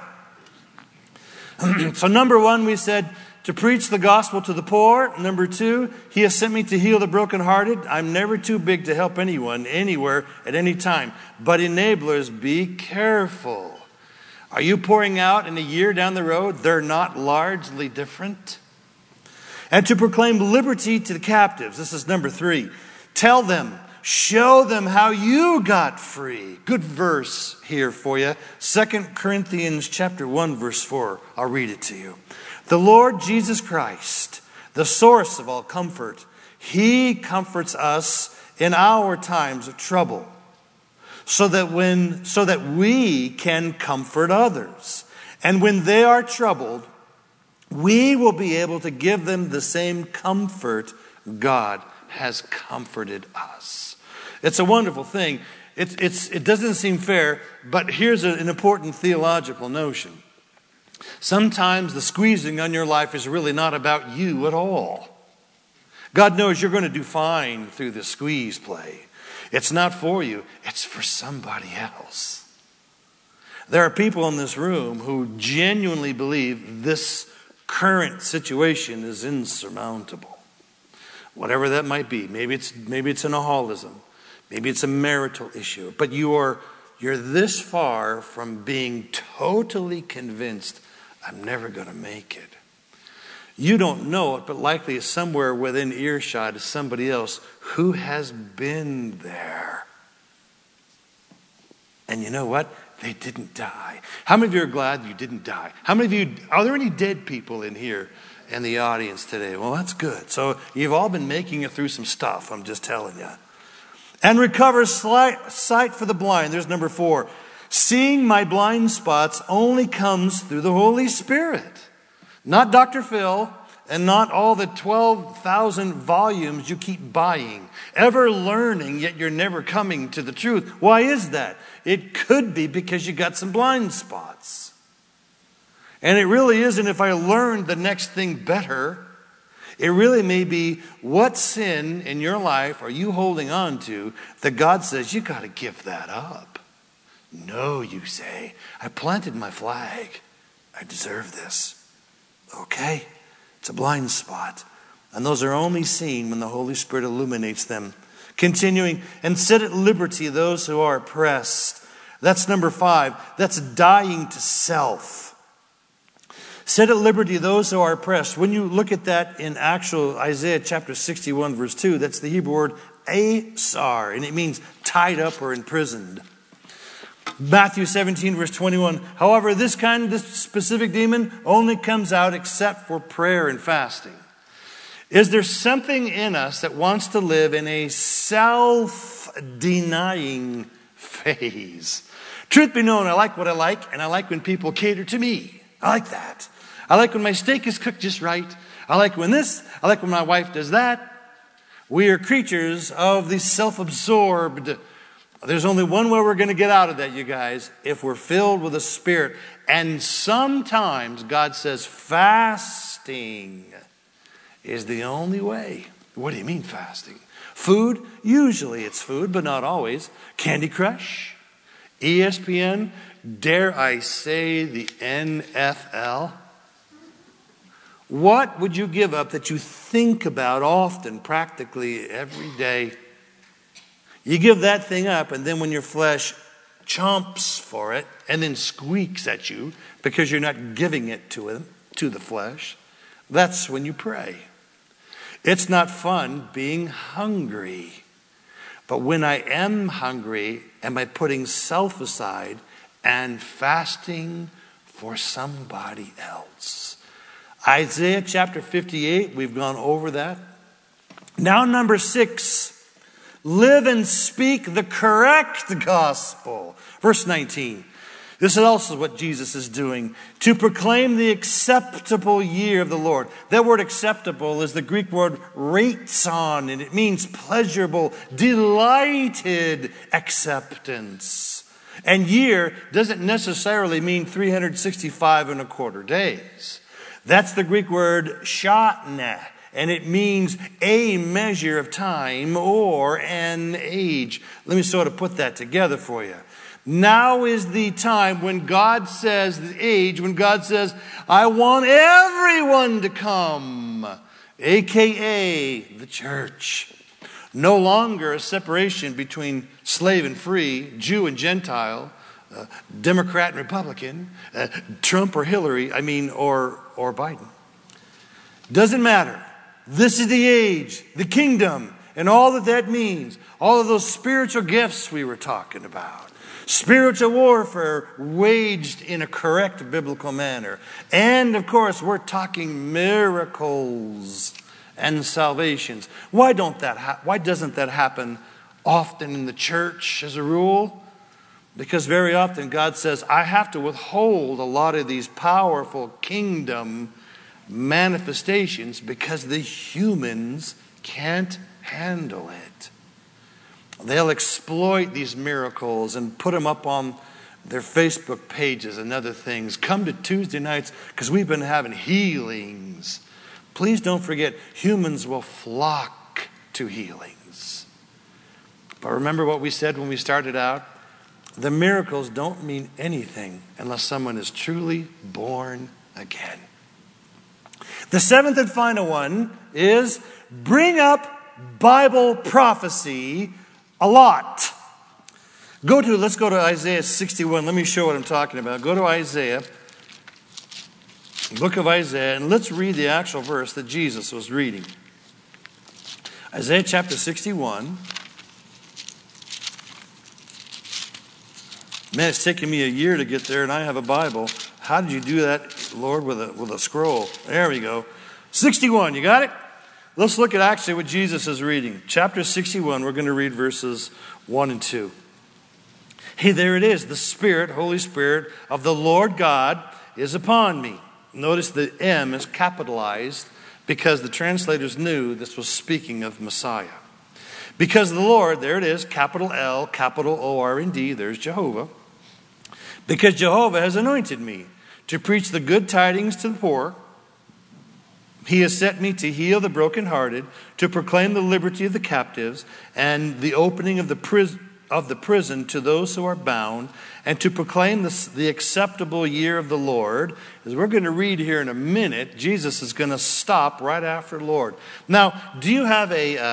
it. So number one, we said to preach the gospel to the poor. Number two, he has sent me to heal the brokenhearted. I'm never too big to help anyone, anywhere, at any time. But enablers, be careful. Are you pouring out in a year down the road? They're not largely different. And to proclaim liberty to the captives. This is number three. Tell them, show them how you got free. Good verse here for you. 2 Corinthians chapter 1, verse 4. I'll read it to you. The Lord Jesus Christ, the source of all comfort, he comforts us in our times of trouble, so that we can comfort others. And when they are troubled, we will be able to give them the same comfort God has comforted us. It's a wonderful thing. It doesn't seem fair, but here's an important theological notion. Sometimes the squeezing on your life is really not about you at all. God knows you're going to do fine through the squeeze play. It's not for you. It's for somebody else. There are people in this room who genuinely believe this current situation is insurmountable. Whatever that might be. Maybe it's an alcoholism. Maybe it's a marital issue. But you're this far from being totally convinced, I'm never going to make it. You don't know it, but likely somewhere within earshot is somebody else who has been there. And you know what? They didn't die. How many of you are glad you didn't die? How many of you, are there any dead people in here in the audience today? Well, that's good. So you've all been making it through some stuff, I'm just telling you. And recover sight for the blind. There's number 4. Seeing my blind spots only comes through the Holy Spirit. Not Dr. Phil and not all the 12,000 volumes you keep buying. Ever learning, yet you're never coming to the truth. Why is that? It could be because you got some blind spots. And it really isn't if I learned the next thing better. It really may be, what sin in your life are you holding on to that God says you got to give that up? No, you say, I planted my flag. I deserve this. Okay, it's a blind spot. And those are only seen when the Holy Spirit illuminates them. Continuing, and set at liberty those who are oppressed. That's number 5. That's dying to self. Set at liberty those who are oppressed. When you look at that in actual Isaiah chapter 61 verse 2, that's the Hebrew word asar, and it means tied up or imprisoned. Matthew 17 verse 21, however, this specific demon only comes out except for prayer and fasting. Is there something in us that wants to live in a self-denying phase? Truth be known, I like what I like, and I like when people cater to me. I like that. I like when my steak is cooked just right. I like when my wife does that. We are creatures of the self-absorbed. There's only one way we're going to get out of that, you guys, if we're filled with the Spirit. And sometimes God says fasting is the only way. What do you mean fasting? Food? Usually it's food, but not always. Candy Crush, ESPN, dare I say the NFL? What would you give up that you think about often, practically every day? You give that thing up, and then when your flesh chomps for it and then squeaks at you because you're not giving it to the flesh, that's when you pray. It's not fun being hungry. But when I am hungry, am I putting self aside and fasting for somebody else? Isaiah chapter 58, we've gone over that. Now number 6, live and speak the correct gospel. Verse 19. This is also what Jesus is doing. To proclaim the acceptable year of the Lord. That word acceptable is the Greek word raitzon, and it means pleasurable, delighted acceptance. And year doesn't necessarily mean 365 and a quarter days. That's the Greek word shatna, and it means a measure of time or an age. Let me sort of put that together for you. Now is the time when God says, the age, when God says, I want everyone to come, a.k.a. the church. No longer a separation between slave and free, Jew and Gentile, Democrat and Republican, Trump or Hillary, or Biden. Doesn't matter. This is the age, the kingdom, and all that means. All of those spiritual gifts we were talking about. Spiritual warfare waged in a correct biblical manner. And, of course, we're talking miracles and salvations. Why doesn't that happen often in the church as a rule? Because very often God says, I have to withhold a lot of these powerful kingdom manifestations because the humans can't handle it. They'll exploit these miracles and put them up on their Facebook pages and other things. Come to Tuesday nights because we've been having healings. Please don't forget, humans will flock to healings. But remember what we said when we started out? The miracles don't mean anything unless someone is truly born again. The seventh and final one is bring up Bible prophecy a lot. Let's go to Isaiah 61. Let me show what I'm talking about. Go to Isaiah, book of Isaiah, and let's read the actual verse that Jesus was reading. Isaiah chapter 61. Man, it's taken me a year to get there, and I have a Bible. How did you do that, Lord, with a scroll? There we go. 61, you got it? Let's look at actually what Jesus is reading. Chapter 61, we're going to read verses 1 and 2. Hey, there it is. The Spirit, Holy Spirit of the Lord God is upon me. Notice the M is capitalized because the translators knew this was speaking of Messiah. Because the Lord, there it is, capital L, capital O-R-N-D, there's Jehovah. Because Jehovah has anointed me to preach the good tidings to the poor. He has sent me to heal the brokenhearted, to proclaim the liberty of the captives, and the opening of the prison to those who are bound, and to proclaim the acceptable year of the Lord. As we're going to read here in a minute, Jesus is going to stop right after Lord. Now, do you have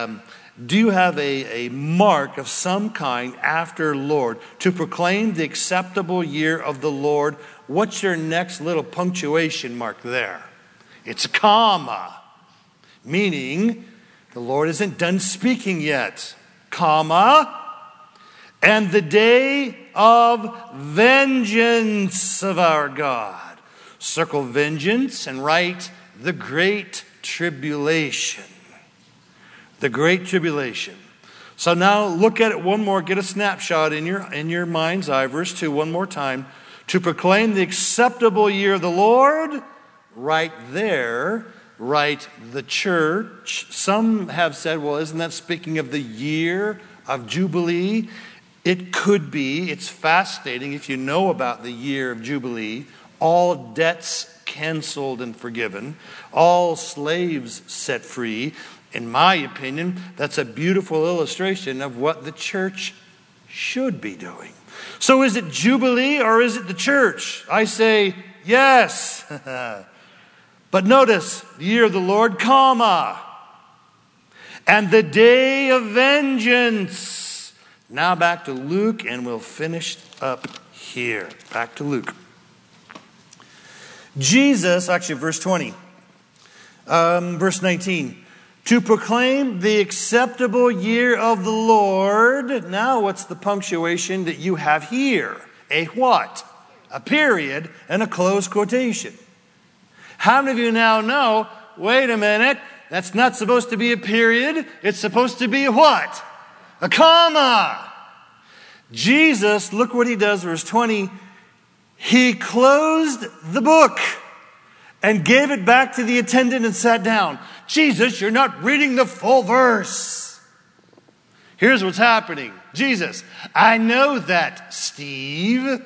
a mark of some kind after Lord to proclaim the acceptable year of the Lord? What's your next little punctuation mark there? It's a comma, meaning the Lord isn't done speaking yet. Comma, and the day of vengeance of our God. Circle vengeance and write the great tribulation. The great tribulation. So now look at it one more. Get a snapshot in your mind's eye. Verse 2, one more time. To proclaim the acceptable year of the Lord. Right there, right, the church. Some have said, well, isn't that speaking of the year of Jubilee? It could be. It's fascinating if you know about the year of Jubilee. All debts canceled and forgiven. All slaves set free. In my opinion, that's a beautiful illustration of what the church should be doing. So is it Jubilee or is it the church? I say yes. But notice, the year of the Lord, comma, and the day of vengeance. Now back to Luke, and we'll finish up here. Back to Luke. Jesus, actually verse 20, verse 19. To proclaim the acceptable year of the Lord. Now what's the punctuation that you have here? A what? A period and a close quotation. How many of you now know, wait a minute, that's not supposed to be a period. It's supposed to be a what? A comma. Jesus, look what he does, verse 20. He closed the book and gave it back to the attendant and sat down. Jesus, you're not reading the full verse. Here's what's happening. Jesus, I know that, Steve.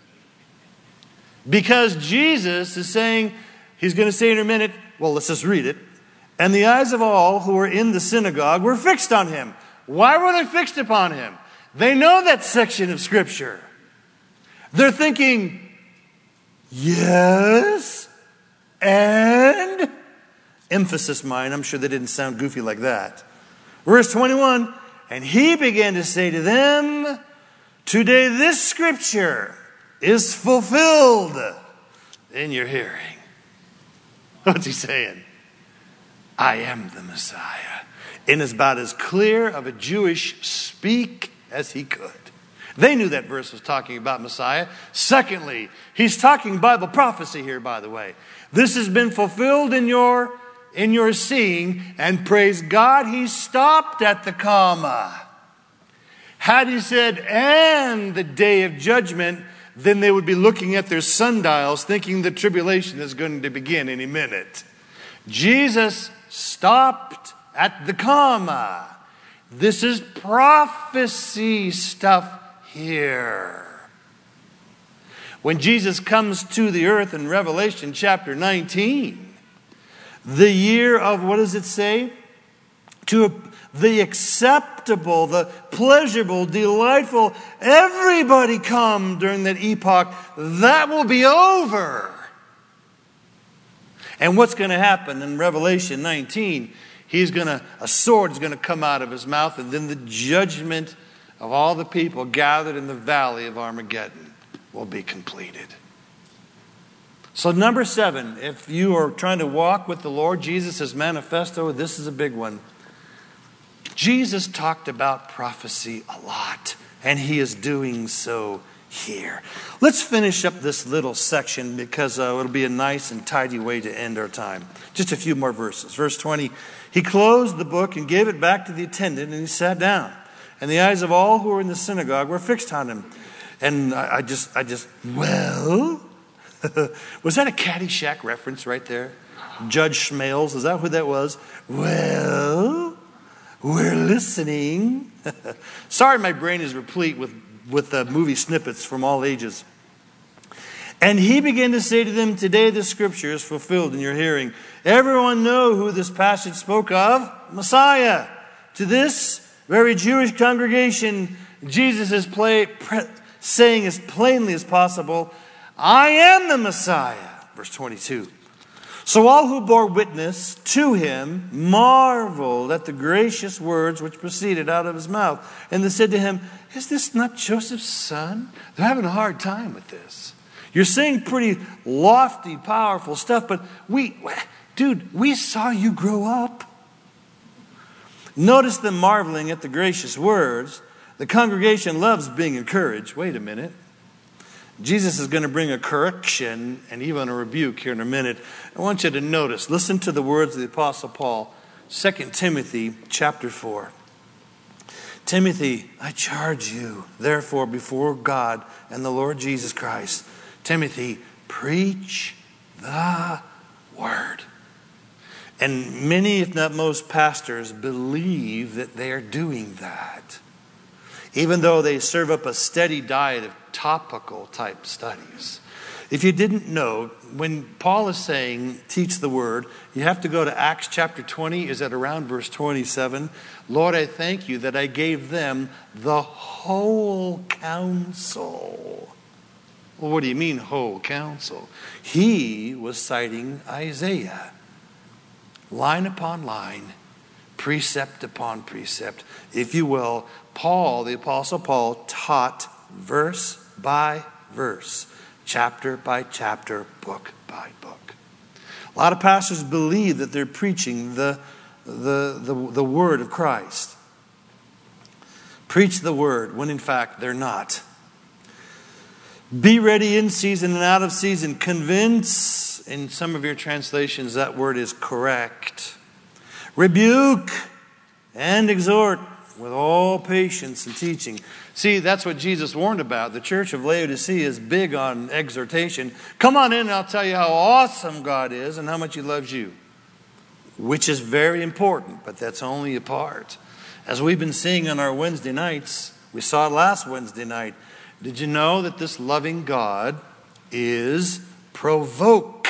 Because Jesus is saying, he's going to say in a minute, well, let's just read it. And the eyes of all who were in the synagogue were fixed on him. Why were they fixed upon him? They know that section of Scripture. They're thinking, yes, and emphasis mine. I'm sure they didn't sound goofy like that. Verse 21, and he began to say to them, today this Scripture is fulfilled in your hearing. What's he saying? I am the Messiah. And is about as clear of a Jewish speak as he could. They knew that verse was talking about Messiah. Secondly, he's talking Bible prophecy here, by the way. This has been fulfilled in your seeing, and praise God, he stopped at the comma. Had he said, and the day of judgment, then they would be looking at their sundials thinking the tribulation is going to begin any minute. Jesus stopped at the comma. This is prophecy stuff here. When Jesus comes to the earth in Revelation chapter 19, the year of, what does it say? To the acceptable, the pleasurable, delightful, everybody come during that epoch, that will be over. And what's going to happen in Revelation 19? A sword is going to come out of his mouth, and then the judgment of all the people gathered in the valley of Armageddon will be completed. So number 7, if you are trying to walk with the Lord Jesus' manifesto, this is a big one. Jesus talked about prophecy a lot, and he is doing so here. Let's finish up this little section because it'll be a nice and tidy way to end our time. Just a few more verses. Verse 20, he closed the book and gave it back to the attendant, and he sat down. And the eyes of all who were in the synagogue were fixed on him. And I just, well, was that a Caddyshack reference right there? Judge Schmales, is that who that was? Well, we're listening. Sorry, my brain is replete with movie snippets from all ages. And he began to say to them, today the Scripture is fulfilled in your hearing. Everyone know who this passage spoke of? Messiah. To this very Jewish congregation, Jesus is saying as plainly as possible, I am the Messiah. Verse 22. So all who bore witness to him marveled at the gracious words which proceeded out of his mouth. And they said to him, is this not Joseph's son? They're having a hard time with this. You're saying pretty lofty, powerful stuff, but we saw you grow up. Notice them marveling at the gracious words. The congregation loves being encouraged. Wait a minute. Jesus is going to bring a correction and even a rebuke here in a minute. I want you to notice, listen to the words of the Apostle Paul, 2 Timothy chapter 4. Timothy, I charge you, therefore, before God and the Lord Jesus Christ, Timothy, preach the word. And many, if not most, pastors believe that they are doing that, even though they serve up a steady diet of topical type studies. If you didn't know, when Paul is saying teach the word, you have to go to Acts chapter 20. Is that around verse 27? Lord, I thank you that I gave them the whole counsel. Well, what do you mean whole counsel? He was citing Isaiah. Line upon line, precept upon precept. If you will, Paul, the Apostle Paul, taught verse by verse, chapter by chapter, book by book. A lot of pastors believe that they're preaching the word of Christ. Preach the word, when in fact they're not. Be ready in season and out of season. Convince In some of your translations, that word is correct. Rebuke and exhort with all patience and teaching. See, that's what Jesus warned about. The church of Laodicea is big on exhortation. Come on in and I'll tell you how awesome God is and how much He loves you. Which is very important, but that's only a part. As we've been seeing on our Wednesday nights, we saw it last Wednesday night. Did you know that this loving God is provocable?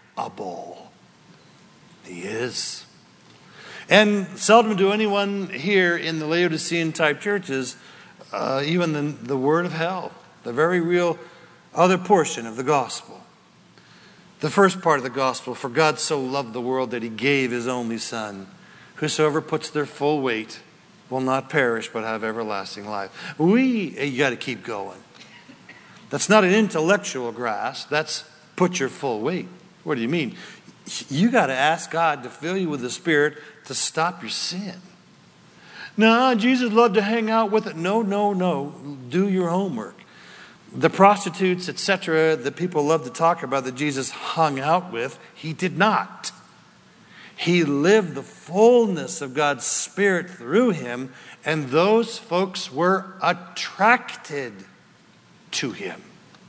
He is. And seldom do anyone here in the Laodicean type churches even the word of hell, the very real other portion of the gospel. The first part of the gospel, for God so loved the world that He gave His only Son. Whosoever puts their full weight will not perish but have everlasting life. You got to keep going. That's not an intellectual grasp. That's put your full weight. What do you mean? You got to ask God to fill you with the Spirit to stop your sin. No, Jesus loved to hang out with it. No. Do your homework. The prostitutes, etc., that people love to talk about that Jesus hung out with, He did not. He lived the fullness of God's Spirit through Him, and those folks were attracted to Him.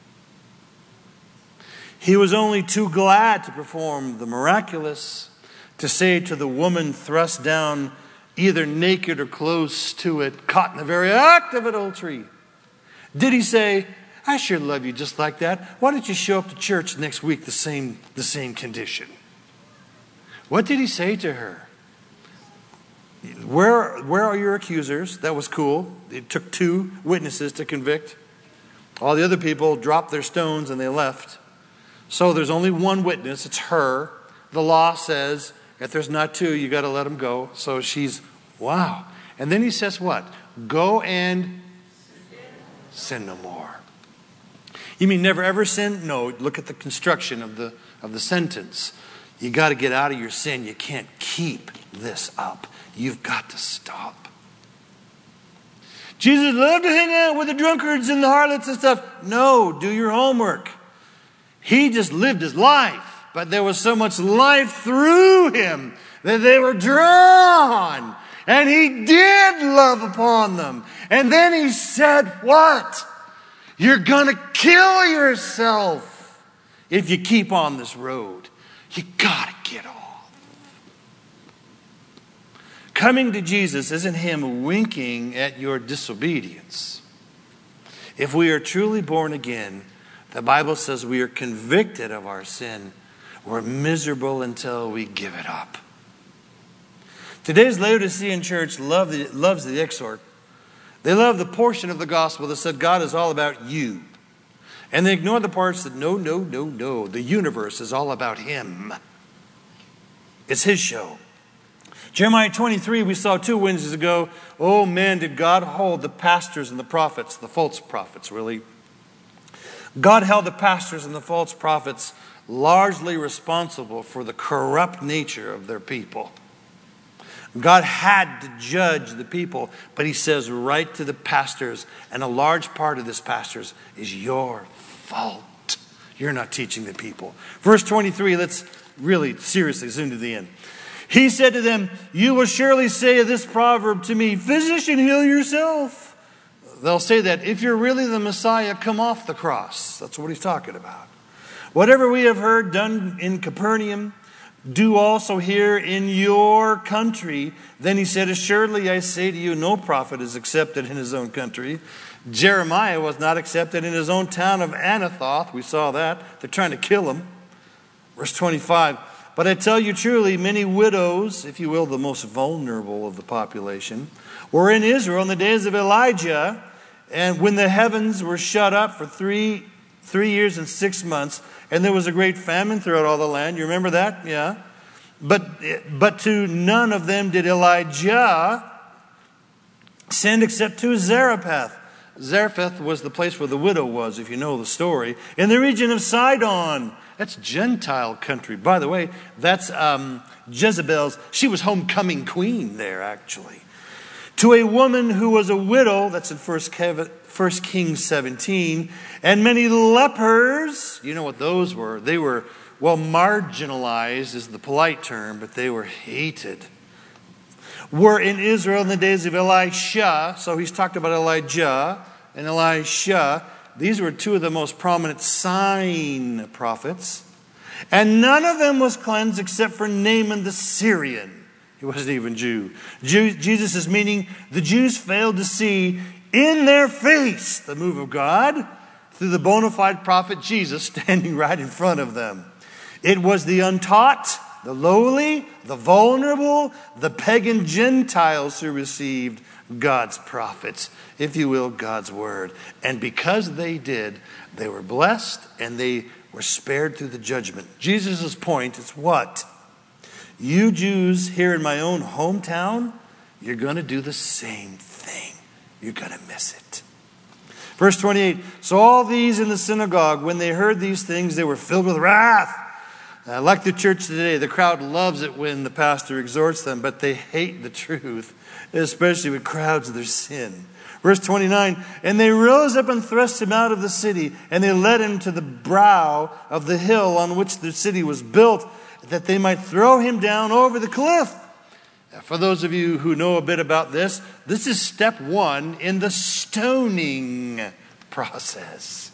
He was only too glad to perform the miraculous, to say to the woman thrust down either naked or close to it, caught in the very act of adultery. Did He say, I sure love you just like that. Why don't you show up to church next week the same condition? What did He say to her? Where are your accusers? That was cool. It took 2 witnesses to convict. All the other people dropped their stones and they left. So there's only one witness. It's her. The law says if there's not 2, you got to let them go. So she's, wow. And then He says what? Go and sin no more. You mean never ever sin? No, look at the construction of the sentence. You got to get out of your sin. You can't keep this up. You've got to stop. Jesus loved to hang out with the drunkards and the harlots and stuff. No, do your homework. He just lived His life, but there was so much life through Him that they were drawn. And He did love upon them. And then He said, what? You're going to kill yourself if you keep on this road. You got to get off. Coming to Jesus isn't Him winking at your disobedience. If we are truly born again, the Bible says we are convicted of our sin. We're miserable until we give it up. Today's Laodicean church loves the exhort. They love the portion of the gospel that said God is all about you. And they ignore the parts that no. The universe is all about Him. It's His show. Jeremiah 23, we saw 2 Wednesdays ago. Oh man, did God hold the pastors and the prophets, the false prophets really. God held the pastors and the false prophets largely responsible for the corrupt nature of their people. God had to judge the people, but He says right to the pastors, and a large part of this, pastors, is your fault. You're not teaching the people. Verse 23, let's really seriously zoom to the end. He said to them, you will surely say this proverb to me, physician, heal yourself. They'll say that if you're really the Messiah, come off the cross. That's what He's talking about. Whatever we have heard done in Capernaum, do also here in your country. Then He said, assuredly I say to you, no prophet is accepted in his own country. Jeremiah was not accepted in his own town of Anathoth. We saw that. They're trying to kill him. Verse 25. But I tell you truly, many widows, if you will, the most vulnerable of the population, were in Israel in the days of Elijah, and when the heavens were shut up for 3 years and 6 months, and there was a great famine throughout all the land. You remember that? Yeah. But to none of them did Elijah send except to Zarephath. Zarephath was the place where the widow was, if you know the story, in the region of Sidon. That's Gentile country. By the way, that's Jezebel's. She was homecoming queen there, actually. To a woman who was a widow, that's in 1 1 Kings 17. And many lepers, you know what those were? They were, well, marginalized is the polite term, but they were hated. Were in Israel in the days of Elisha. So he's talked about Elijah and Elisha. These were two of the most prominent sign prophets. And none of them was cleansed except for Naaman the Syrian. He wasn't even Jew. Jesus is meaning the Jews failed to see in their face the move of God through the bona fide prophet Jesus standing right in front of them. It was the untaught, the lowly, the vulnerable, the pagan Gentiles who received God's prophets, if you will, God's word. And because they did, they were blessed and they were spared through the judgment. Jesus' point is what? You Jews here in my own hometown, you're going to do the same thing. You're going to miss it. Verse 28, so all these in the synagogue, when they heard these things, they were filled with wrath. Like the church today, the crowd loves it when the pastor exhorts them, but they hate the truth, especially with crowds of their sin. Verse 29, and they rose up and thrust him out of the city, and they led him to the brow of the hill on which the city was built, that they might throw him down over the cliff. For those of you who know a bit about this is step one in the stoning process.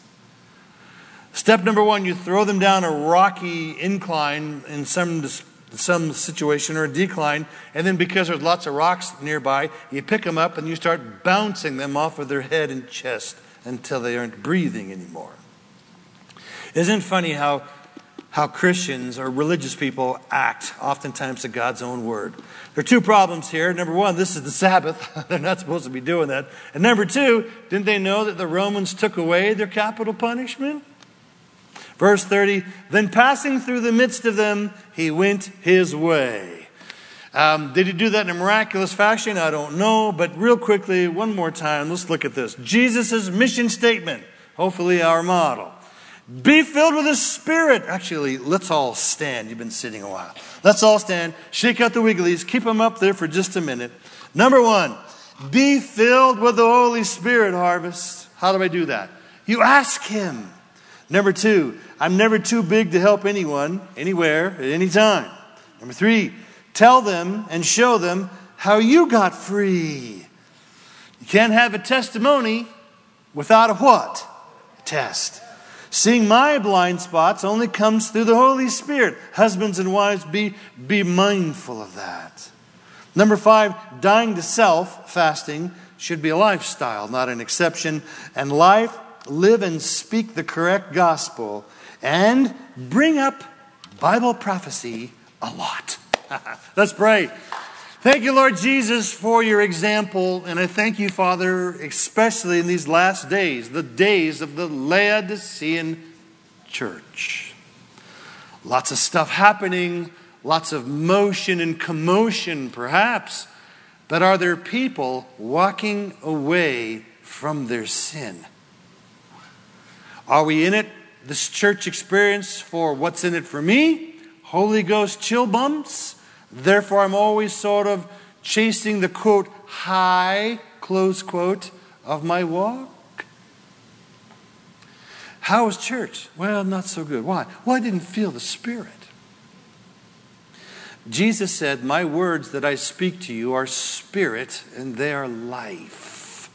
Step number one, you throw them down a rocky incline in some situation or a decline, and then because there's lots of rocks nearby, you pick them up and you start bouncing them off of their head and chest until they aren't breathing anymore. Isn't it funny how Christians or religious people act oftentimes to God's own word? There are two problems here. Number one, this is the Sabbath. They're not supposed to be doing that. And number two, didn't they know that the Romans took away their capital punishment? Verse 30, then passing through the midst of them, he went his way. Did he do that in a miraculous fashion? I don't know. But real quickly, one more time, let's look at this. Jesus' mission statement, hopefully our model. Be filled with the Spirit. Actually, let's all stand. You've been sitting a while. Let's all stand. Shake out the wigglies. Keep them up there for just a minute. Number one, be filled with the Holy Spirit, Harvest. How do I do that? You ask him. Number two, I'm never too big to help anyone, anywhere, at any time. Number three, tell them and show them how you got free. You can't have a testimony without a what? A test. Seeing my blind spots only comes through the Holy Spirit. Husbands and wives, be mindful of that. Number five, dying to self, fasting, should be a lifestyle, not an exception. And live and speak the correct gospel, and bring up Bible prophecy a lot. Let's pray. Thank you, Lord Jesus, for your example. And I thank you, Father, especially in these last days, the days of the Laodicean church. Lots of stuff happening, lots of motion and commotion, perhaps. But are there people walking away from their sin? Are we in it, this church experience, for what's in it for me? Holy Ghost chill bumps? Therefore, I'm always sort of chasing the, quote, high, close quote, of my walk. How was church? Well, not so good. Why? Well, I didn't feel the Spirit. Jesus said, my words that I speak to you are spirit and they are life.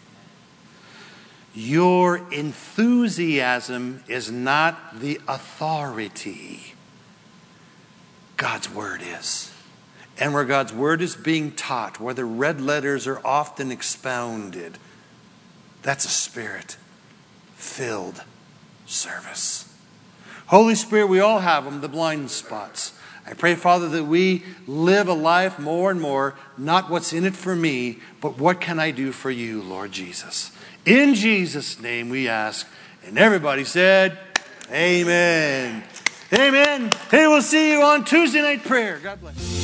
Your enthusiasm is not the authority. God's word is. And where God's word is being taught, where the red letters are often expounded, that's a spirit-filled service. Holy Spirit, we all have them, the blind spots. I pray, Father, that we live a life more and more, not what's in it for me, but what can I do for you, Lord Jesus. In Jesus' name we ask. And everybody said, amen. Amen. Hey, we'll see you on Tuesday night prayer. God bless you.